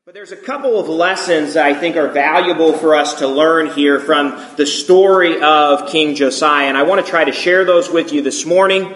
But there's a couple of lessons that I think are valuable for us to learn here from the story of King Josiah. And I want to try to share those with you this morning.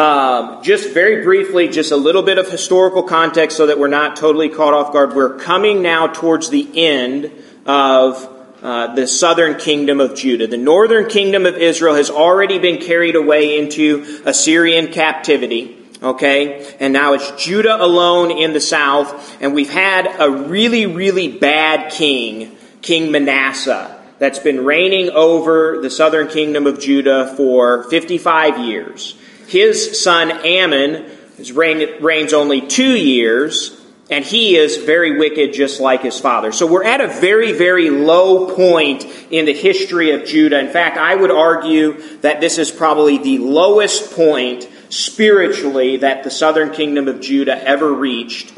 Just very briefly, just a little bit of historical context so that we're not totally caught off guard. We're coming now towards the end of the southern kingdom of Judah. The northern kingdom of Israel has already been carried away into Assyrian captivity. Okay, and now it's Judah alone in the south, and we've had a really, really bad king, King Manasseh, that's been reigning over the southern kingdom of Judah for 55 years. His son Ammon reigns only 2 years, and he is very wicked just like his father. So we're at a very, very low point in the history of Judah. In fact, I would argue that this is probably the lowest point spiritually that the southern kingdom of Judah ever reached.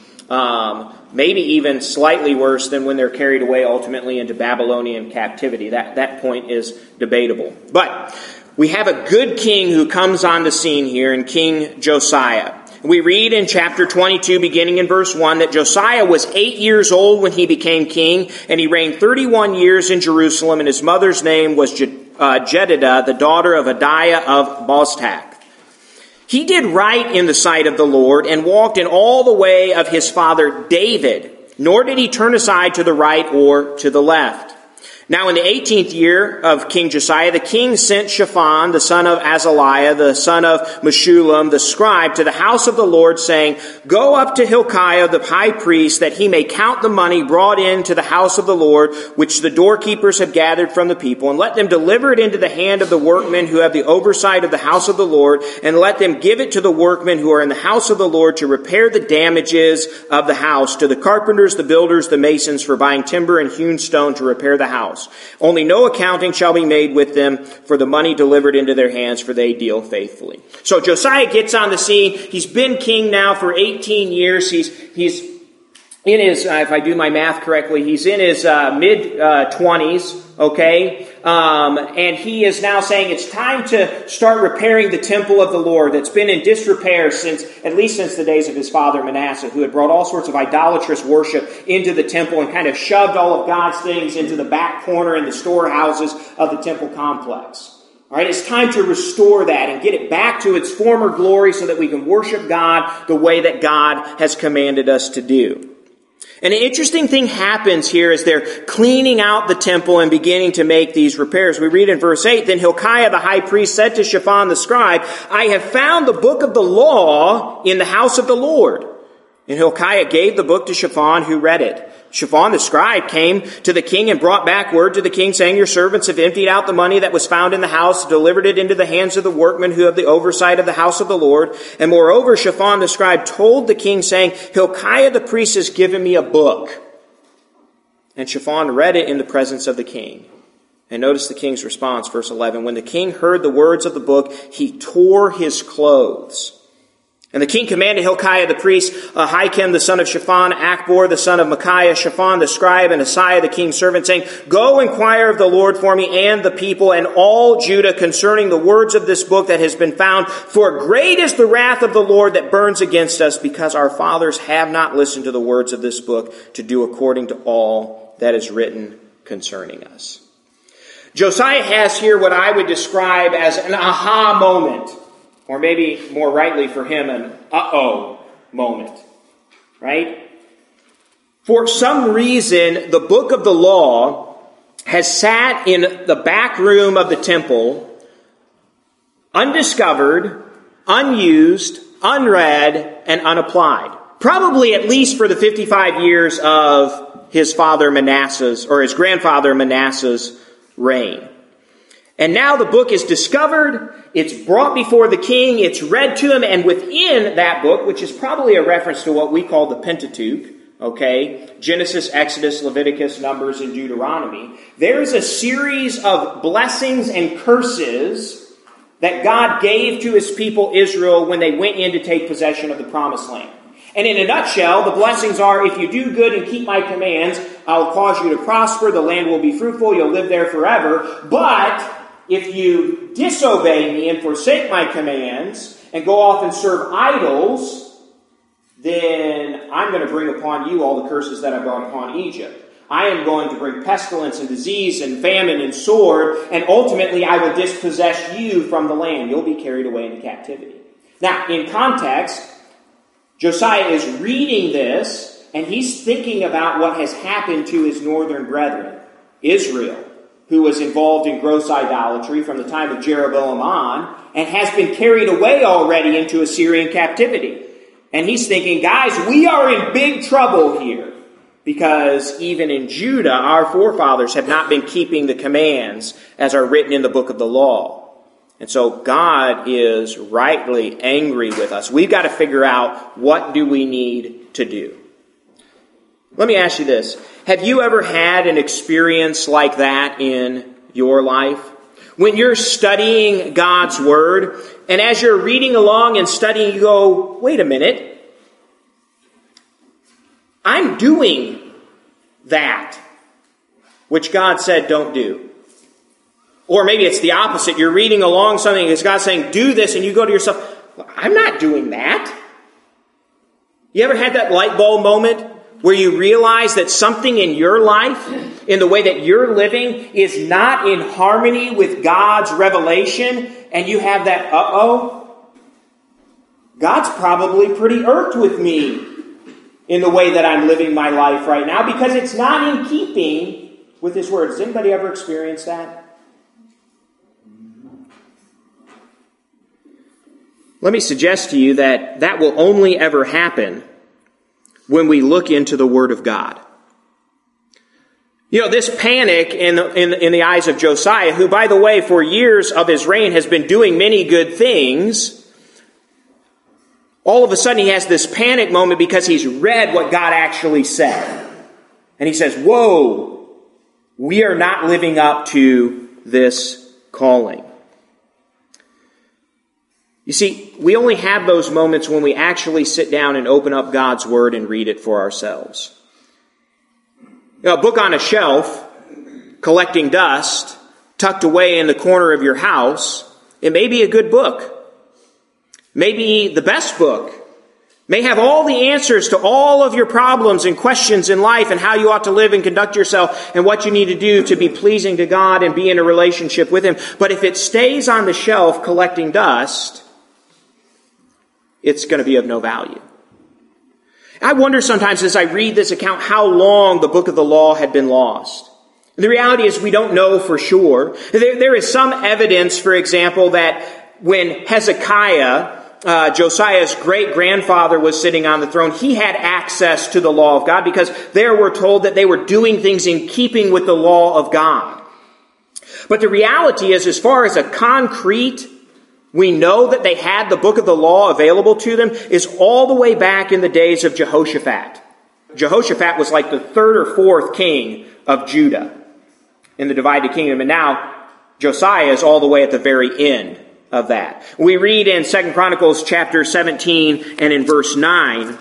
Maybe even slightly worse than when they're carried away ultimately into Babylonian captivity. That point is debatable. But we have a good king who comes on the scene here in King Josiah. We read in chapter 22, beginning in verse 1, that Josiah was 8 years old when he became king, and he reigned 31 years in Jerusalem, and his mother's name was Jedidah, the daughter of Adiah of Boztak. He did right in the sight of the Lord and walked in all the way of his father David, nor did he turn aside to the right or to the left. Now in the 18th year of King Josiah, the king sent Shaphan, the son of Azaliah, the son of Meshullam, the scribe, to the house of the Lord, saying, "Go up to Hilkiah, the high priest, that he may count the money brought into the house of the Lord, which the doorkeepers have gathered from the people, and let them deliver it into the hand of the workmen who have the oversight of the house of the Lord, and let them give it to the workmen who are in the house of the Lord to repair the damages of the house, to the carpenters, the builders, the masons, for buying timber and hewn stone to repair the house. Only no accounting shall be made with them for the money delivered into their hands, for they deal faithfully." So Josiah gets on the scene. He's been king now for 18 years. He's in his, if I do my math correctly, he's in his mid-20s, okay? And he is now saying it's time to start repairing the temple of the Lord that's been in disrepair at least since the days of his father Manasseh, who had brought all sorts of idolatrous worship into the temple and kind of shoved all of God's things into the back corner in the storehouses of the temple complex. All right, it's time to restore that and get it back to its former glory so that we can worship God the way that God has commanded us to do. And an interesting thing happens here as they're cleaning out the temple and beginning to make these repairs. We read in verse 8, "Then Hilkiah the high priest said to Shaphan the scribe, 'I have found the book of the law in the house of the Lord.' And Hilkiah gave the book to Shaphan, who read it. Shaphan the scribe came to the king and brought back word to the king, saying, 'Your servants have emptied out the money that was found in the house, delivered it into the hands of the workmen who have the oversight of the house of the Lord.' And moreover, Shaphan the scribe told the king, saying, 'Hilkiah the priest has given me a book.' And Shaphan read it in the presence of the king." And notice the king's response, verse 11. "When the king heard the words of the book, he tore his clothes. And the king commanded Hilkiah the priest, Ahikam the son of Shaphan, Akbor the son of Micaiah, Shaphan the scribe, and Asaiah the king's servant, saying, 'Go inquire of the Lord for me and the people and all Judah concerning the words of this book that has been found. For great is the wrath of the Lord that burns against us, because our fathers have not listened to the words of this book to do according to all that is written concerning us.'" Josiah has here what I would describe as an aha moment. Or maybe more rightly for him, an uh-oh moment, right? For some reason, the book of the law has sat in the back room of the temple, undiscovered, unused, unread, and unapplied. Probably at least for the 55 years of his father Manasseh's, or his grandfather Manasseh's reign. And now the book is discovered, it's brought before the king, it's read to him, and within that book, which is probably a reference to what we call the Pentateuch, okay, Genesis, Exodus, Leviticus, Numbers, and Deuteronomy, there's a series of blessings and curses that God gave to his people Israel when they went in to take possession of the promised land. And in a nutshell, the blessings are, if you do good and keep my commands, I'll cause you to prosper, the land will be fruitful, you'll live there forever. But if you disobey me and forsake my commands and go off and serve idols, then I'm going to bring upon you all the curses that I brought upon Egypt. I am going to bring pestilence and disease and famine and sword, and ultimately I will dispossess you from the land. You'll be carried away into captivity. Now, in context, Josiah is reading this, and he's thinking about what has happened to his northern brethren, Israel, who was involved in gross idolatry from the time of Jeroboam on, and has been carried away already into Assyrian captivity. And he's thinking, guys, we are in big trouble here. Because even in Judah, our forefathers have not been keeping the commands as are written in the book of the law. And so God is rightly angry with us. We've got to figure out, what do we need to do? Let me ask you this. Have you ever had an experience like that in your life? When you're studying God's Word, and as you're reading along and studying, you go, wait a minute. I'm doing that which God said don't do. Or maybe it's the opposite. You're reading along something and God's saying, do this, and you go to yourself, well, I'm not doing that. You ever had that light bulb moment where you realize that something in your life, in the way that you're living, is not in harmony with God's revelation, and you have that, God's probably pretty irked with me in the way that I'm living my life right now, because it's not in keeping with His Word. Has anybody ever experienced that? Let me suggest to you that that will only ever happen when we look into the Word of God. You know, this panic in the eyes of Josiah, who, by the way, for years of his reign has been doing many good things, all of a sudden he has this panic moment because he's read what God actually said. And he says, whoa, we are not living up to this calling. You see, we only have those moments when we actually sit down and open up God's Word and read it for ourselves. You know, a book on a shelf, collecting dust, tucked away in the corner of your house, it may be a good book. Maybe the best book. May have all the answers to all of your problems and questions in life and how you ought to live and conduct yourself and what you need to do to be pleasing to God and be in a relationship with Him. But if it stays on the shelf collecting dust, it's going to be of no value. I wonder sometimes as I read this account how long the book of the law had been lost. The reality is we don't know for sure. There is some evidence, for example, that when Hezekiah, Josiah's great-grandfather, was sitting on the throne, he had access to the law of God because there we're told that they were doing things in keeping with the law of God. But the reality is, as far as a concrete, we know that they had the book of the law available to them, is all the way back in the days of Jehoshaphat. Jehoshaphat was like the third or fourth king of Judah in the divided kingdom, and now Josiah is all the way at the very end of that. We read in 2 Chronicles chapter 17 and in verse 9,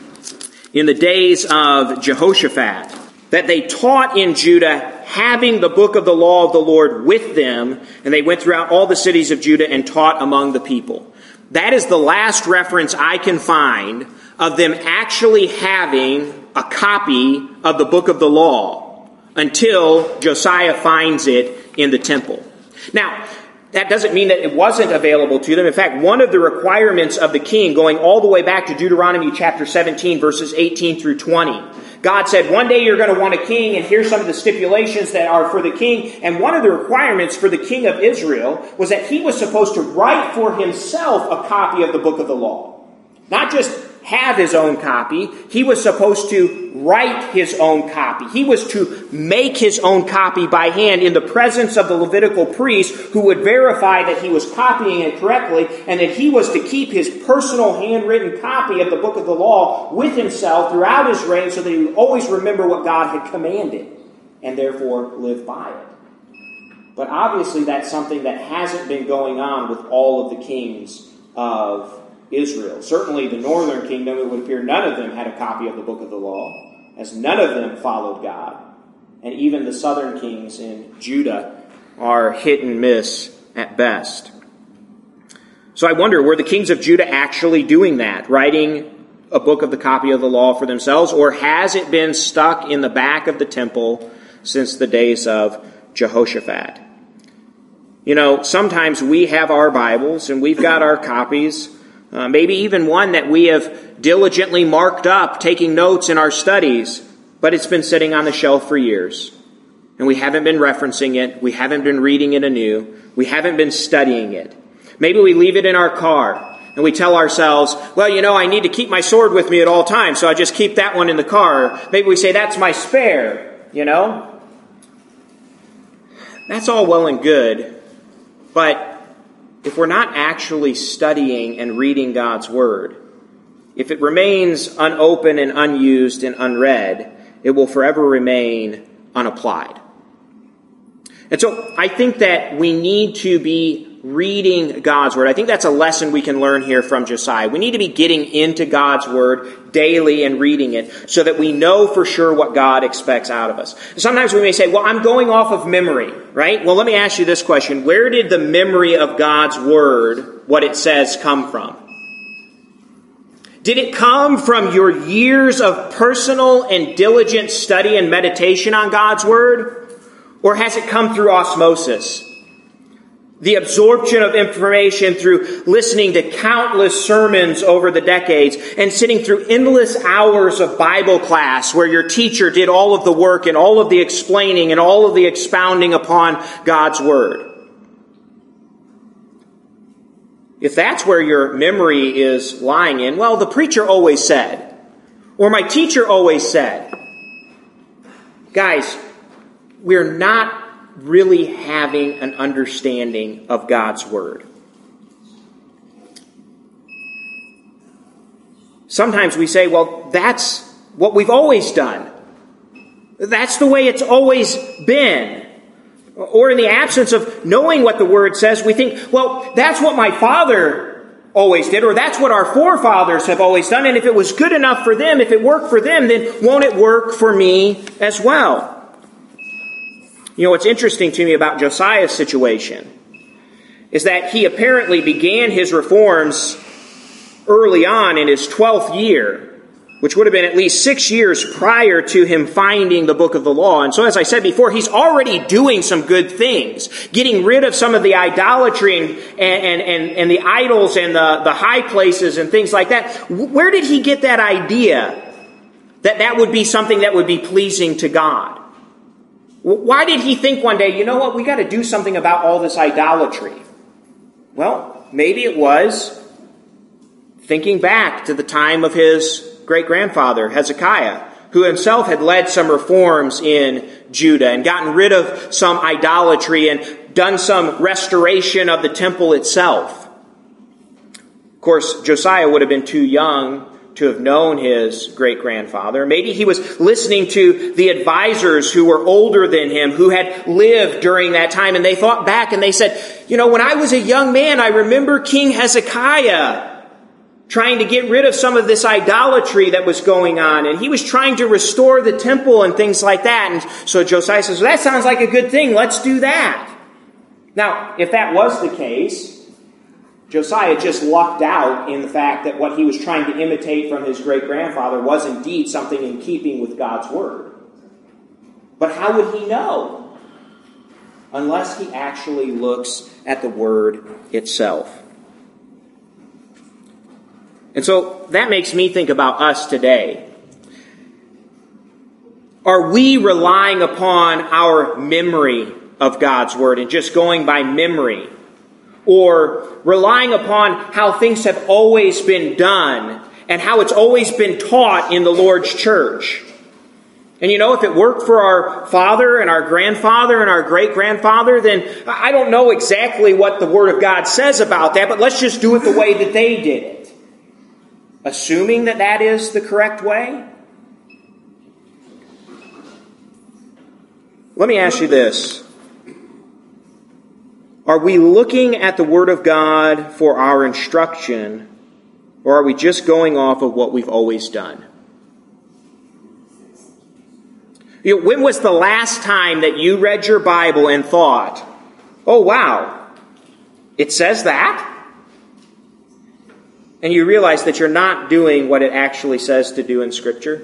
in the days of Jehoshaphat, that they taught in Judah, having the book of the law of the Lord with them, and they went throughout all the cities of Judah and taught among the people. That is the last reference I can find of them actually having a copy of the book of the law until Josiah finds it in the temple. Now, that doesn't mean that it wasn't available to them. In fact, one of the requirements of the king, going all the way back to Deuteronomy chapter 17, verses 18 through 20, God said, one day you're going to want a king, and here's some of the stipulations that are for the king. And one of the requirements for the king of Israel was that he was supposed to write for himself a copy of the book of the law. Not just have his own copy. He was supposed to write his own copy. He was to make his own copy by hand in the presence of the Levitical priest, who would verify that he was copying it correctly, and that he was to keep his personal handwritten copy of the book of the law with himself throughout his reign so that he would always remember what God had commanded and therefore live by it. But obviously that's something that hasn't been going on with all of the kings of Israel. Certainly the northern kingdom, it would appear none of them had a copy of the book of the law, as none of them followed God. And even the southern kings in Judah are hit and miss at best. So I wonder, were the kings of Judah actually doing that, writing a book of the copy of the law for themselves, or has it been stuck in the back of the temple since the days of Jehoshaphat? You know, sometimes we have our Bibles and we've got our copies, maybe even one that we have diligently marked up, taking notes in our studies, but it's been sitting on the shelf for years. And we haven't been referencing it. We haven't been reading it anew. We haven't been studying it. Maybe we leave it in our car and we tell ourselves, well, you know, I need to keep my sword with me at all times, so I just keep that one in the car. Maybe we say, that's my spare, you know. That's all well and good, but if we're not actually studying and reading God's Word, if it remains unopened and unused and unread, it will forever remain unapplied. And so I think that we need to be reading God's Word. I think that's a lesson we can learn here from Josiah. We need to be getting into God's Word daily and reading it so that we know for sure what God expects out of us. Sometimes we may say, well, I'm going off of memory, right? Well, let me ask you this question. Where did the memory of God's Word, what it says, come from? Did it come from your years of personal and diligent study and meditation on God's Word? Or has it come through osmosis? The absorption of information through listening to countless sermons over the decades and sitting through endless hours of Bible class where your teacher did all of the work and all of the explaining and all of the expounding upon God's Word. If that's where your memory is lying in, well, the preacher always said, or my teacher always said. Guys, we're not really having an understanding of God's Word. Sometimes we say, well, that's what we've always done. That's the way it's always been. Or in the absence of knowing what the Word says, we think, well, that's what my father always did, or that's what our forefathers have always done, and if it was good enough for them, if it worked for them, then won't it work for me as well? You know, what's interesting to me about Josiah's situation is that he apparently began his reforms early on in his 12th year, which would have been at least 6 years prior to him finding the book of the law. And so, as I said before, he's already doing some good things, getting rid of some of the idolatry and the idols and the high places and things like that. Where did he get that idea that that would be something that would be pleasing to God? Why did he think one day, you know what, we got to do something about all this idolatry? Well, maybe it was thinking back to the time of his great-grandfather, Hezekiah, who himself had led some reforms in Judah and gotten rid of some idolatry and done some restoration of the temple itself. Of course, Josiah would have been too young to have known his great-grandfather. Maybe he was listening to the advisors who were older than him, who had lived during that time, and they thought back and they said, you know, when I was a young man, I remember King Hezekiah trying to get rid of some of this idolatry that was going on, and he was trying to restore the temple and things like that. And so Josiah says, well, that sounds like a good thing. Let's do that. Now, if that was the case, Josiah just lucked out in the fact that what he was trying to imitate from his great-grandfather was indeed something in keeping with God's Word. But how would he know? Unless he actually looks at the Word itself. And so that makes me think about us today. Are we relying upon our memory of God's Word and just going by memory? Or relying upon how things have always been done and how it's always been taught in the Lord's church? And you know, if it worked for our father and our grandfather and our great-grandfather, then I don't know exactly what the Word of God says about that, but let's just do it the way that they did it. Assuming that that is the correct way? Let me ask you this. Are we looking at the Word of God for our instruction, or are we just going off of what we've always done? You know, when was the last time that you read your Bible and thought, oh wow, it says that? and you realize that you're not doing what it actually says to do in Scripture?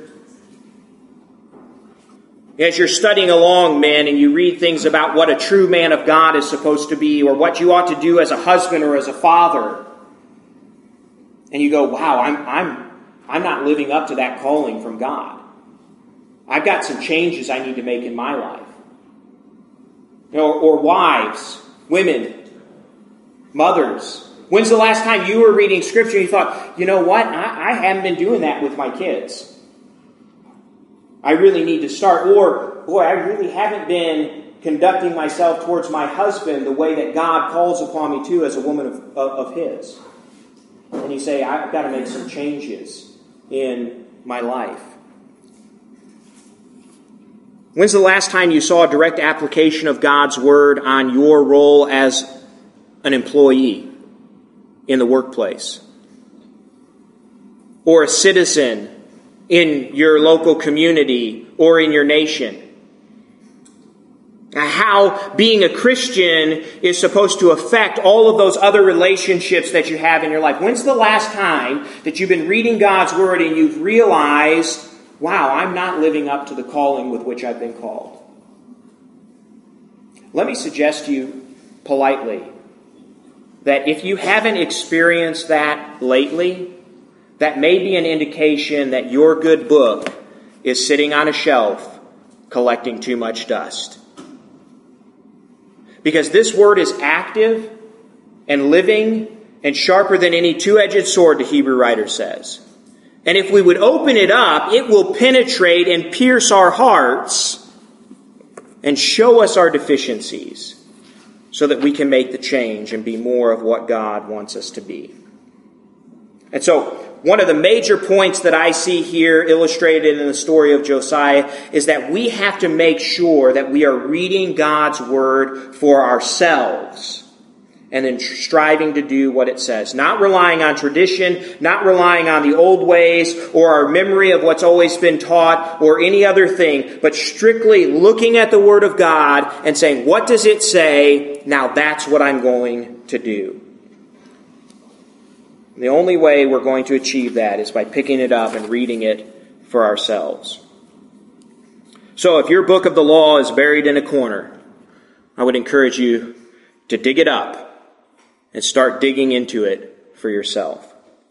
As you're studying along, men, and you read things about what a true man of God is supposed to be, or what you ought to do as a husband or as a father, and you go, wow, I'm not living up to that calling from God. I've got some changes I need to make in my life. Or wives, women, mothers. When's the last time you were reading Scripture and you thought, you know what, I haven't been doing that with my kids. I really need to start. Or, boy, I really haven't been conducting myself towards my husband the way that God calls upon me to as a woman of His. And you say, I've got to make some changes in my life. When's the last time you saw a direct application of God's Word on your role as an employee in the workplace? Or a citizen in your local community or in your nation? How being a Christian is supposed to affect all of those other relationships that you have in your life. When's the last time that you've been reading God's Word and you've realized, wow, I'm not living up to the calling with which I've been called? Let me suggest to you politely that if you haven't experienced that lately, that may be an indication that your good book is sitting on a shelf collecting too much dust. Because this Word is active and living and sharper than any two-edged sword, the Hebrew writer says. And if we would open it up, it will penetrate and pierce our hearts and show us our deficiencies so that we can make the change and be more of what God wants us to be. And so, one of the major points that I see here illustrated in the story of Josiah is that we have to make sure that we are reading God's Word for ourselves and then striving to do what it says. Not relying on tradition, not relying on the old ways or our memory of what's always been taught or any other thing, but strictly looking at the Word of God and saying, what does it say? Now that's what I'm going to do. The only way we're going to achieve that is by picking it up and reading it for ourselves. So if your book of the law is buried in a corner, I would encourage you to dig it up and start digging into it for yourself.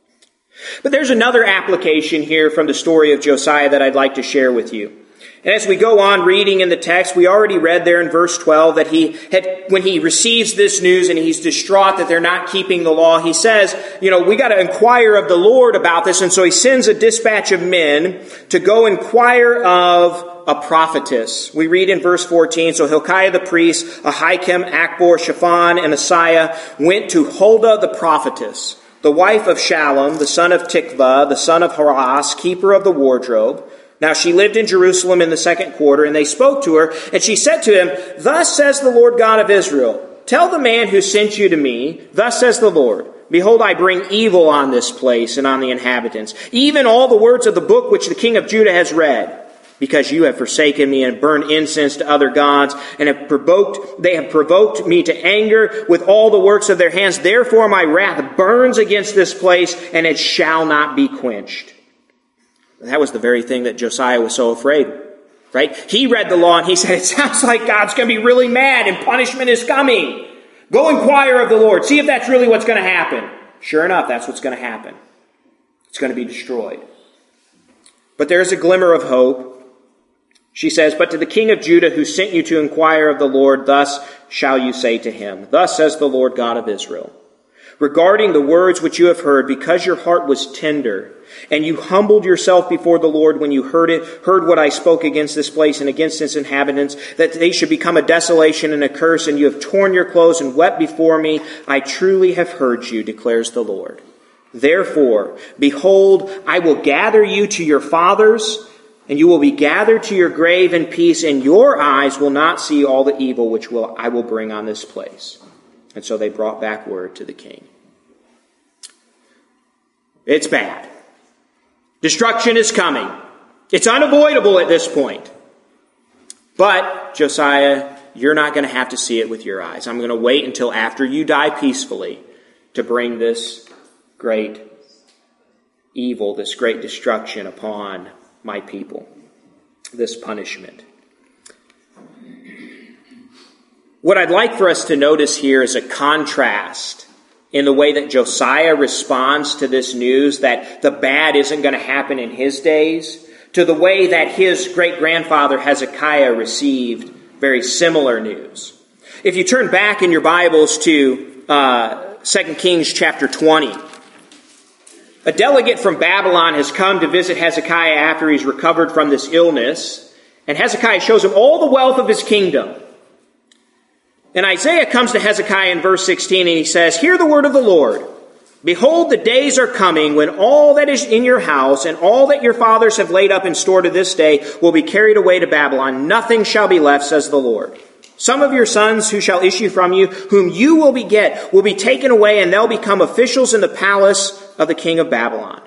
But there's another application here from the story of Josiah that I'd like to share with you. And as we go on reading in the text, we already read there in verse 12 that when he receives this news and he's distraught that they're not keeping the law, he says, we got to inquire of the Lord about this. And so he sends a dispatch of men to go inquire of a prophetess. We read in verse 14, so Hilkiah the priest, Ahikam, Akbor, Shaphan, and Asaiah went to Huldah the prophetess, the wife of Shallum, the son of Tikvah, the son of Haras, keeper of the wardrobe. Now she lived in Jerusalem in the second quarter, and they spoke to her, and she said to him, Thus says the Lord God of Israel, Tell the man who sent you to me, Thus says the Lord, Behold, I bring evil on this place and on the inhabitants, even all the words of the book which the king of Judah has read, because you have forsaken me and burned incense to other gods, and they have provoked me to anger with all the works of their hands. Therefore my wrath burns against this place, and it shall not be quenched. That was the very thing that Josiah was so afraid, right? He read the law and he said, it sounds like God's going to be really mad and punishment is coming. Go inquire of the Lord. See if that's really what's going to happen. Sure enough, that's what's going to happen. It's going to be destroyed. But there's a glimmer of hope. She says, But to the king of Judah who sent you to inquire of the Lord, thus shall you say to him, Thus says the Lord God of Israel, regarding the words which you have heard, because your heart was tender, and you humbled yourself before the Lord when you heard what I spoke against this place and against its inhabitants, that they should become a desolation and a curse, and you have torn your clothes and wept before me, I truly have heard you, declares the Lord. Therefore, behold, I will gather you to your fathers, and you will be gathered to your grave in peace, and your eyes will not see all the evil which I will bring on this place. And so they brought back word to the king. It's bad. Destruction is coming. It's unavoidable at this point. But, Josiah, you're not going to have to see it with your eyes. I'm going to wait until after you die peacefully to bring this great evil, this great destruction upon my people, this punishment. What I'd like for us to notice here is a contrast in the way that Josiah responds to this news that the bad isn't going to happen in his days, to the way that his great-grandfather Hezekiah received very similar news. If you turn back in your Bibles to 2 Kings chapter 20, a delegate from Babylon has come to visit Hezekiah after he's recovered from this illness, and Hezekiah shows him all the wealth of his kingdom. And Isaiah comes to Hezekiah in verse 16 and he says, "Hear the word of the Lord. Behold, the days are coming when all that is in your house and all that your fathers have laid up in store to this day will be carried away to Babylon. Nothing shall be left, says the Lord. Some of your sons who shall issue from you, whom you will beget, will be taken away, and they'll become officials in the palace of the king of Babylon."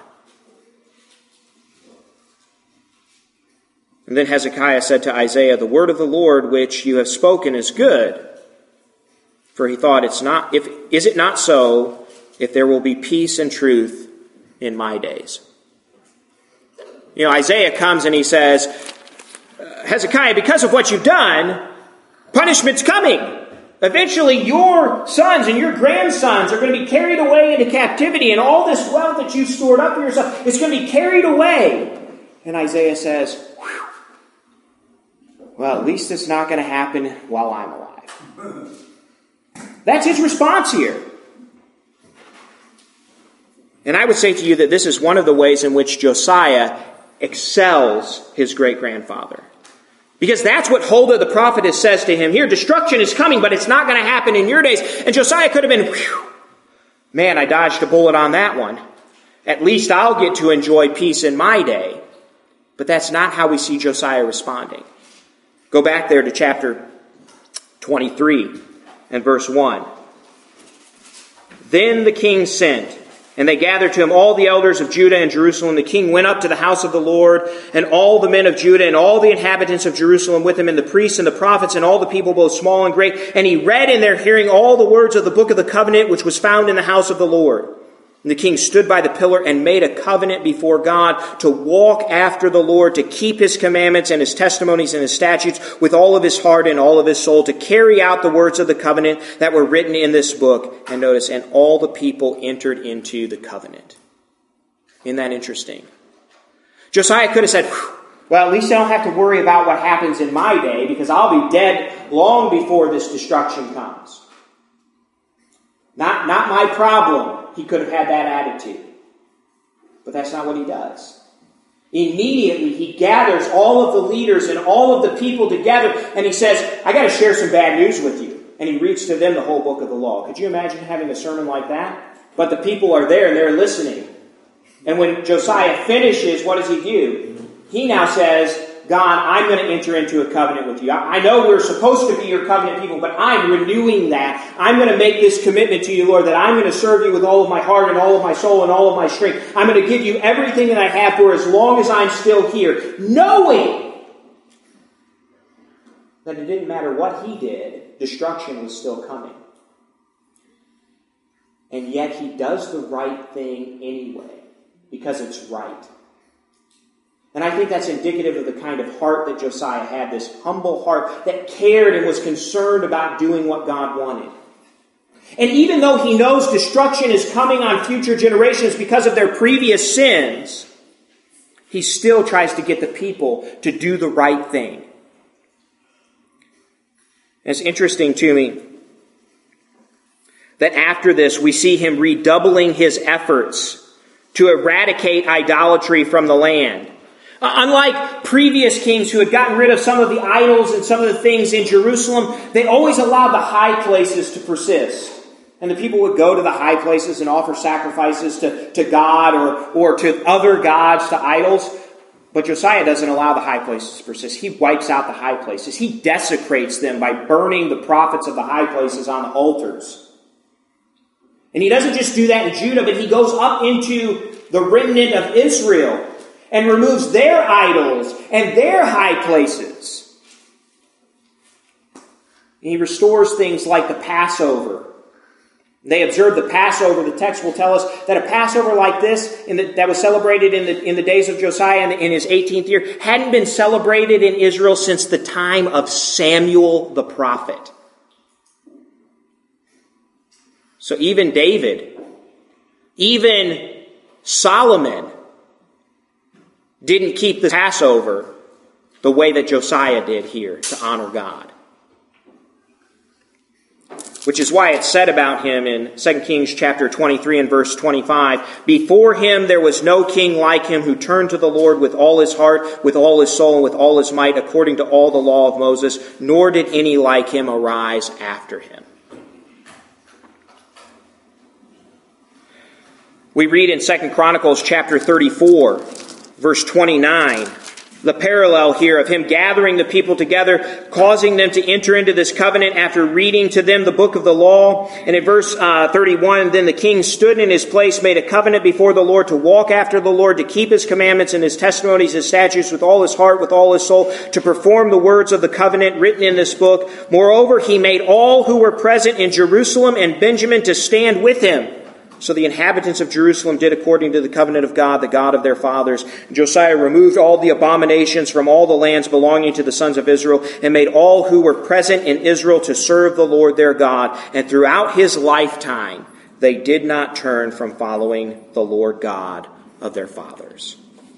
And then Hezekiah said to Isaiah, "The word of the Lord which you have spoken is good." For he thought, is it not so, if there will be peace and truth in my days? You know, Isaiah comes and he says, Hezekiah, because of what you've done, punishment's coming. Eventually your sons and your grandsons are going to be carried away into captivity, and all this wealth that you've stored up for yourself, it's going to be carried away. And Isaiah says, "Whew. Well, at least it's not going to happen while I'm alive." That's his response here. And I would say to you that this is one of the ways in which Josiah excels his great-grandfather. Because that's what Huldah the prophetess says to him here. Destruction is coming, but it's not going to happen in your days. And Josiah could have been, man, I dodged a bullet on that one. At least I'll get to enjoy peace in my day. But that's not how we see Josiah responding. Go back there to chapter 23 and verse 1. Then the king sent, and they gathered to him all the elders of Judah and Jerusalem. The king went up to the house of the Lord, and all the men of Judah and all the inhabitants of Jerusalem with him, and the priests and the prophets and all the people, both small and great. And he read in their hearing all the words of the book of the covenant, which was found in the house of the Lord. And the king stood by the pillar and made a covenant before God to walk after the Lord, to keep his commandments and his testimonies and his statutes with all of his heart and all of his soul, to carry out the words of the covenant that were written in this book. And notice, and all the people entered into the covenant. Isn't that interesting? Josiah could have said, well, at least I don't have to worry about what happens in my day, because I'll be dead long before this destruction comes. Not my problem. He could have had that attitude. But that's not what he does. Immediately, he gathers all of the leaders and all of the people together, and he says, I got to share some bad news with you. And he reads to them the whole book of the law. Could you imagine having a sermon like that? But the people are there, and they're listening. And when Josiah finishes, what does he do? He now says, God, I'm going to enter into a covenant with you. I know we're supposed to be your covenant people, but I'm renewing that. I'm going to make this commitment to you, Lord, that I'm going to serve you with all of my heart and all of my soul and all of my strength. I'm going to give you everything that I have for as long as I'm still here, knowing that it didn't matter what he did, destruction was still coming. And yet he does the right thing anyway, because it's right. And I think that's indicative of the kind of heart that Josiah had, this humble heart that cared and was concerned about doing what God wanted. And even though he knows destruction is coming on future generations because of their previous sins, he still tries to get the people to do the right thing. It's interesting to me that after this we see him redoubling his efforts to eradicate idolatry from the land. Unlike previous kings who had gotten rid of some of the idols and some of the things in Jerusalem, they always allowed the high places to persist. And the people would go to the high places and offer sacrifices to God or to other gods, to idols. But Josiah doesn't allow the high places to persist. He wipes out the high places. He desecrates them by burning the prophets of the high places on the altars. And he doesn't just do that in Judah, but he goes up into the remnant of Israel and removes their idols and their high places. And he restores things like the Passover They observed the Passover. The text will tell us that a Passover like this, that was celebrated in the days of Josiah in his 18th year, hadn't been celebrated in Israel since the time of Samuel the prophet. So even David, even Solomon didn't keep the Passover the way that Josiah did here to honor God. Which is why it's said about him in 2 Kings chapter 23 and verse 25, "Before him there was no king like him who turned to the Lord with all his heart, with all his soul, and with all his might, according to all the law of Moses, nor did any like him arise after him." We read in 2 Chronicles chapter 34, verse 29, the parallel here of him gathering the people together, causing them to enter into this covenant after reading to them the book of the law. And in verse 31, "Then the king stood in his place, made a covenant before the Lord to walk after the Lord, to keep his commandments and his testimonies, his statutes with all his heart, with all his soul, to perform the words of the covenant written in this book. Moreover, he made all who were present in Jerusalem and Benjamin to stand with him. So the inhabitants of Jerusalem did according to the covenant of God, the God of their fathers. Josiah removed all the abominations from all the lands belonging to the sons of Israel, and made all who were present in Israel to serve the Lord their God. And throughout his lifetime, they did not turn from following the Lord God of their fathers."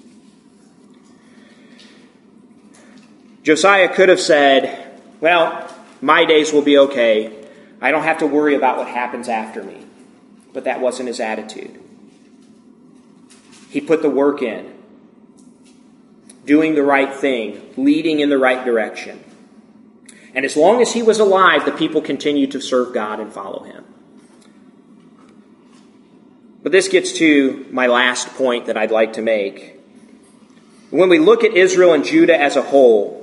Josiah could have said, "Well, my days will be okay. I don't have to worry about what happens after me." But that wasn't his attitude. He put the work in, doing the right thing, leading in the right direction. And as long as he was alive, the people continued to serve God and follow him. But this gets to my last point that I'd like to make. When we look at Israel and Judah as a whole,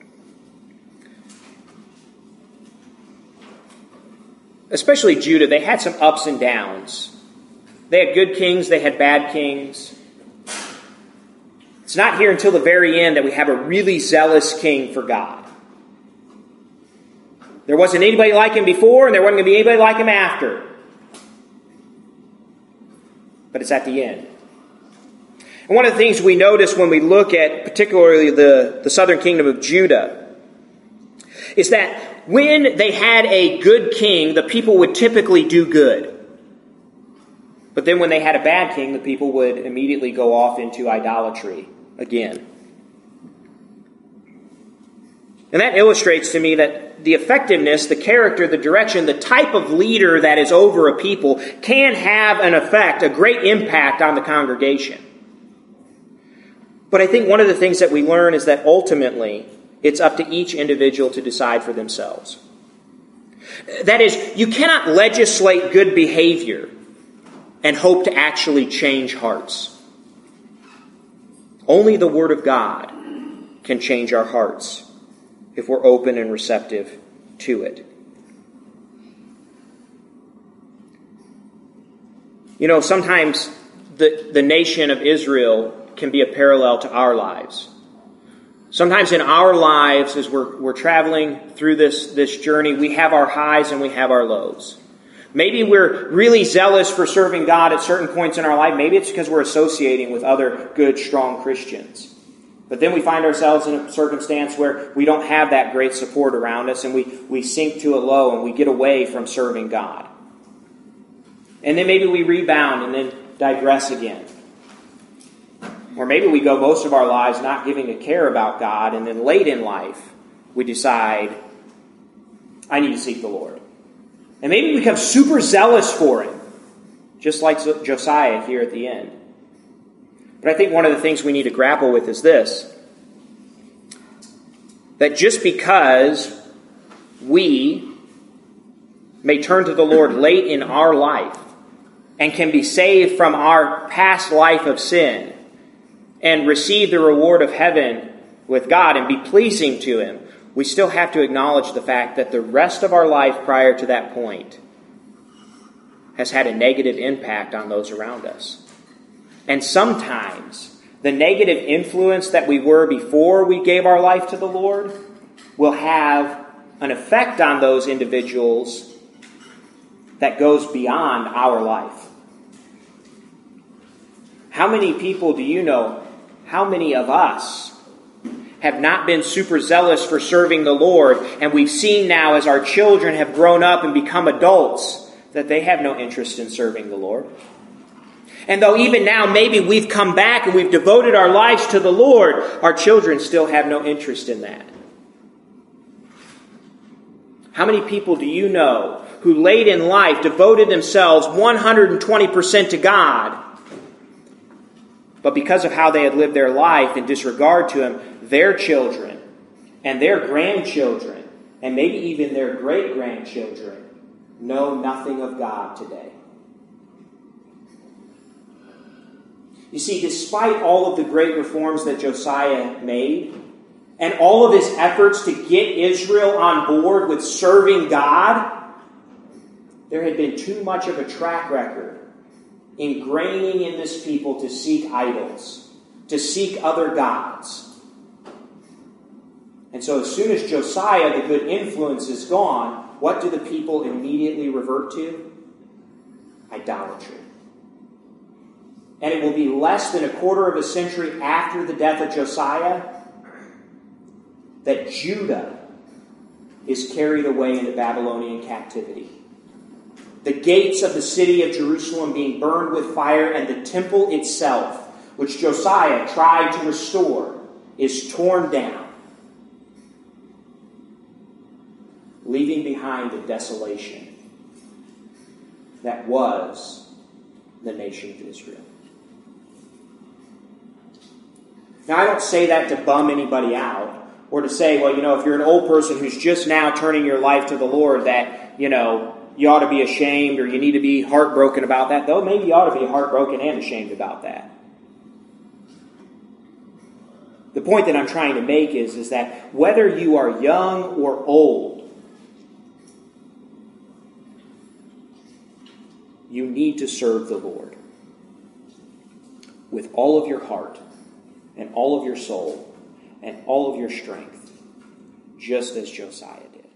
especially Judah, they had some ups and downs. They had good kings, they had bad kings. It's not here until the very end that we have a really zealous king for God. There wasn't anybody like him before, and there wasn't going to be anybody like him after. But it's at the end. And one of the things we notice when we look at particularly the southern kingdom of Judah is that when they had a good king, the people would typically do good. But then when they had a bad king, the people would immediately go off into idolatry again. And that illustrates to me that the effectiveness, the character, the direction, the type of leader that is over a people can have an effect, a great impact on the congregation. But I think one of the things that we learn is that ultimately it's up to each individual to decide for themselves. That is, you cannot legislate good behavior and hope to actually change hearts. Only the Word of God can change our hearts if we're open and receptive to it. You know, sometimes the nation of Israel can be a parallel to our lives. Sometimes in our lives, as we're traveling through this journey, we have our highs and we have our lows. Maybe we're really zealous for serving God at certain points in our life. Maybe it's because we're associating with other good, strong Christians. But then we find ourselves in a circumstance where we don't have that great support around us, and we sink to a low and we get away from serving God. And then maybe we rebound and then digress again. Or maybe we go most of our lives not giving a care about God, and then late in life, we decide, I need to seek the Lord. And maybe we become super zealous for Him, just like Josiah here at the end. But I think one of the things we need to grapple with is this, that just because we may turn to the Lord late in our life and can be saved from our past life of sin and receive the reward of heaven with God and be pleasing to Him, we still have to acknowledge the fact that the rest of our life prior to that point has had a negative impact on those around us. And sometimes the negative influence that we were before we gave our life to the Lord will have an effect on those individuals that goes beyond our life. How many people do you know, how many of us have not been super zealous for serving the Lord, and we've seen now as our children have grown up and become adults that they have no interest in serving the Lord? And though even now maybe we've come back and we've devoted our lives to the Lord, our children still have no interest in that. How many people do you know who late in life devoted themselves 120% to God, but because of how they had lived their life in disregard to Him, their children and their grandchildren, and maybe even their great-grandchildren, know nothing of God today? You see, despite all of the great reforms that Josiah made, and all of his efforts to get Israel on board with serving God, there had been too much of a track record ingraining in this people to seek idols, to seek other gods. And so as soon as Josiah, the good influence, is gone, what do the people immediately revert to? Idolatry. And it will be less than a quarter of a century after the death of Josiah that Judah is carried away into Babylonian captivity. The gates of the city of Jerusalem being burned with fire, and the temple itself, which Josiah tried to restore, is torn down, leaving behind the desolation that was the nation of Israel. Now, I don't say that to bum anybody out, or to say, well, if you're an old person who's just now turning your life to the Lord, that, you ought to be ashamed, or you need to be heartbroken about that. Though maybe you ought to be heartbroken and ashamed about that. The point that I'm trying to make is that whether you are young or old, you need to serve the Lord with all of your heart and all of your soul and all of your strength, just as Josiah did.